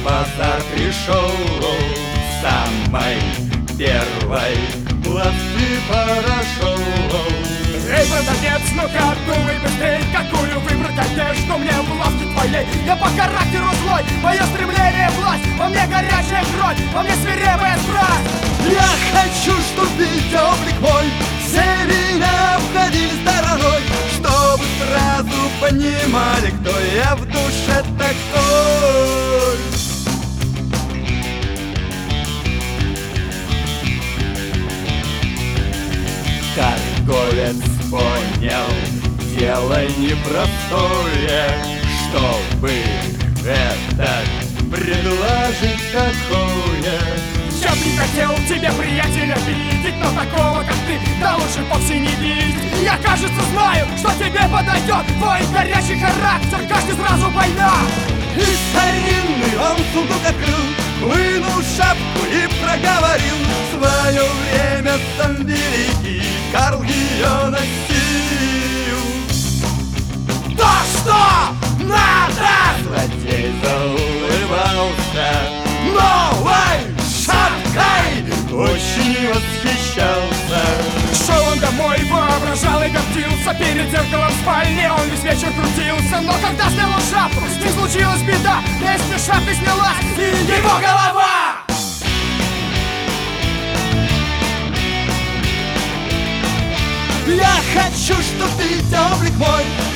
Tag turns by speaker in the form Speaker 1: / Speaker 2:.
Speaker 1: базар пришел самой первой власти прошел.
Speaker 2: Эй, продавец, ну-ка, думай быстрей, какую выбрать одежду мне в лавке твоей. Я по характеру злой, мое стремление власть, во мне горячая кровь, во мне свирепая страсть.
Speaker 1: Я хочу, чтоб весь облик мой все меня обходили стороной, чтобы сразу понимали, кто я в душе такой. Торговец понял дело непростое, чтобы это предложить такое.
Speaker 2: Я бы не хотел тебе, приятеля, видеть, но такого, как ты, да лучше вовсе не видеть. Я, кажется, знаю, что тебе подойдет твой горячий характер, каждый сразу война.
Speaker 1: И старинный он сундук открыл, вынул шапку и проговорил: свое время сам великий Карл ее носил.
Speaker 2: То, что надо!
Speaker 1: Злодей заулыбался новой шапкой, очень восхищался.
Speaker 2: Шел он домой, воображал и гордился. Перед зеркалом в спальне он весь вечер крутился. Но когда снял он шапку, с ним случилась беда. Вместе с шапкой снялась и его голова.
Speaker 1: Я хочу, чтоб ты облик мой